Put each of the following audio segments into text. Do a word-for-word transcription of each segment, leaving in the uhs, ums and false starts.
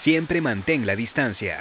Siempre mantén la distancia.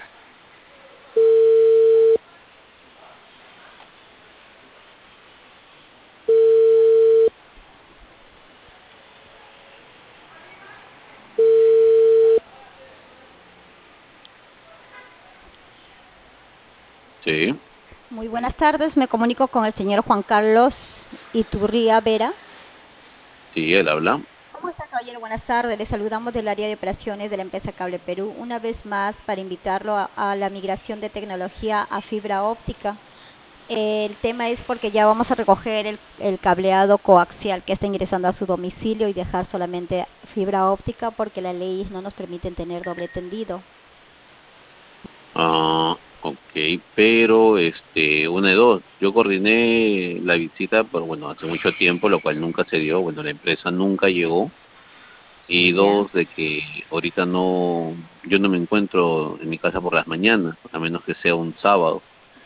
Sí, Muy buenas tardes, me comunico con el señor Juan Carlos Iturría Vera. sí, él habla. ¿Cómo está, caballero? Buenas tardes, le saludamos del área de operaciones de la empresa Cable Perú, una vez más para invitarlo a, a la migración de tecnología a fibra óptica. El tema es porque ya vamos a recoger el, el cableado coaxial que está ingresando a su domicilio y dejar solamente fibra óptica porque la ley no nos permite tener doble tendido. Ah, ok, pero este, una de dos. Yo coordiné la visita, pero bueno, hace mucho tiempo, lo cual nunca se dio. Bueno, la empresa nunca llegó. Y ¿Ya? dos, de que ahorita no, yo no me encuentro en mi casa por las mañanas, a menos que sea un sábado.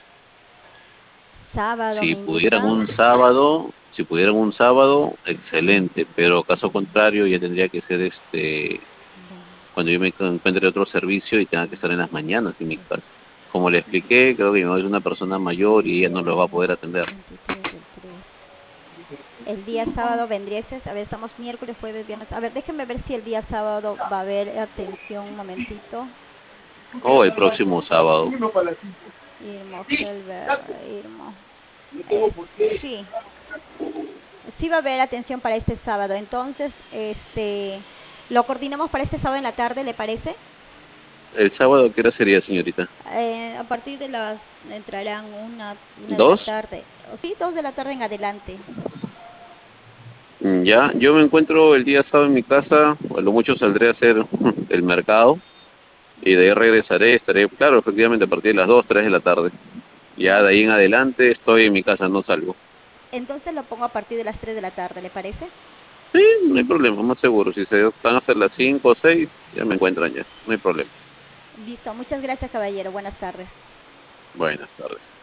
Sábado me Si pudieran indica. un sábado, si pudieran un sábado, excelente, pero caso contrario ya tendría que ser este cuando yo me encuentre otro servicio y tenga que estar en las mañanas en mi casa. Como le expliqué, creo que mi madre es una persona mayor y ella no lo va a poder atender. veintitrés del tres. El día sábado vendría ese, a ver, estamos miércoles, jueves, viernes. A ver, déjenme ver si el día sábado va a haber atención un momentito. O el próximo sábado. Irmo, Helber, Irmo. Es, sí, sí va a haber atención para este sábado. Entonces, este, lo coordinamos para este sábado en la tarde, ¿le parece? ¿El sábado qué hora sería, señorita? Eh, a partir de las, entrarán una, una de la ¿Dos? tarde. O sí, dos de la tarde en adelante. Mm, ya, yo me encuentro el día sábado en mi casa, a lo mucho saldré a hacer el mercado y de ahí regresaré, estaré, claro, efectivamente a partir de las dos, tres de la tarde. Ya Ya. de ahí en adelante estoy en mi casa, no salgo. Entonces lo pongo a partir de las tres de la tarde, ¿le parece? Sí, no hay problema, más seguro. Si se van a hacer las cinco o seis, ya me encuentran ya, no hay problema. Listo, muchas gracias, caballero. Buenas tardes. Buenas tardes.